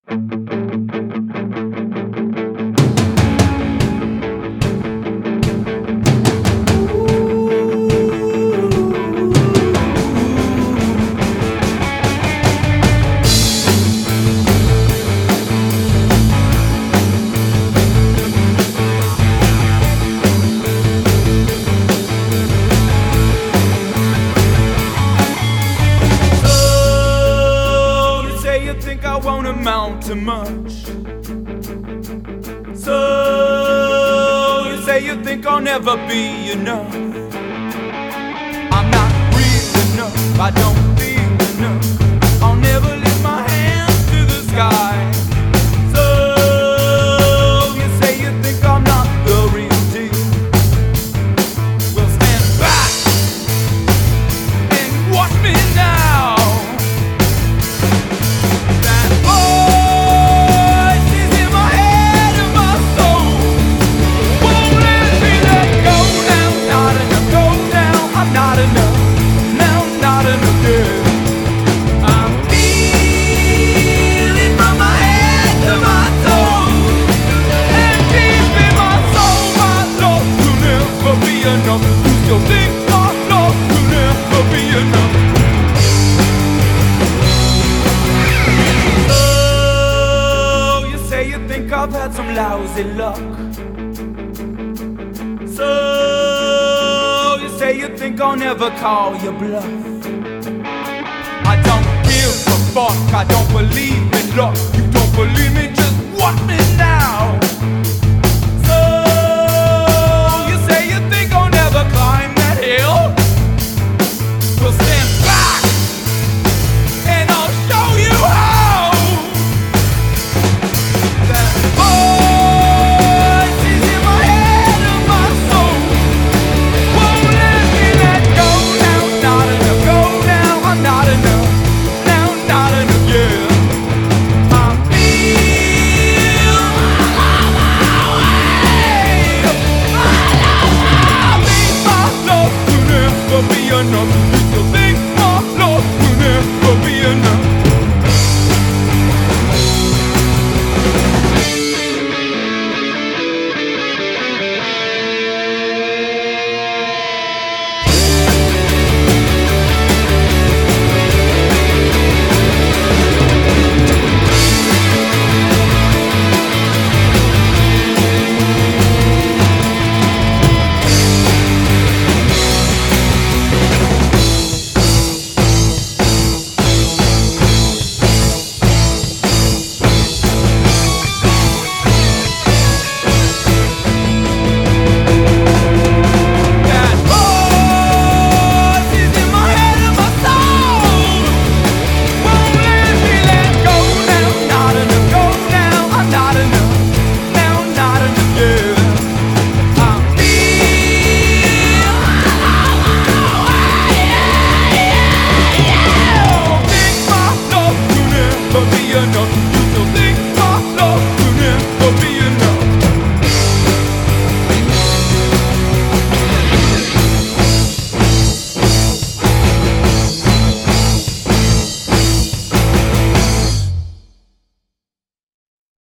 Won't amount to much. So you say you think I'll never be enough. I'm not real enough, I don't feel enough. I'll never lift my hands to the sky. So you say you think I'm not the real deal. Well, stand back and watch me now. I've had some lousy luck. So you say you think I'll never call your bluff. I don't give a fuck, I don't believe in luck.